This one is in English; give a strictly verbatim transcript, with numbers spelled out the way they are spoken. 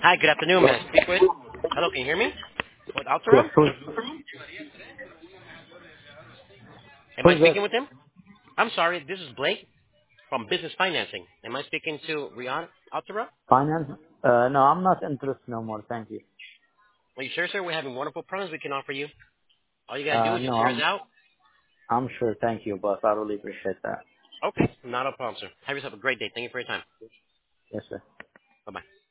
Hi, good afternoon. May I speak with? Hello, can you hear me? With Yes, Altera? who's, Am I who's this? speaking with him? I'm sorry, this is Blake from Business Financing. Am I speaking to Rihanna Altera? Finance? Uh, no, I'm not interested no more. Thank you. Are you sure, sir? We're having wonderful programs we can offer you. All you gotta do Uh, is no, just hear us I'm, out. I'm sure. Thank you, boss. I really appreciate that. Okay, not a problem, sir. Have yourself a great day. Thank you for your time. Yes, sir. Bye-bye.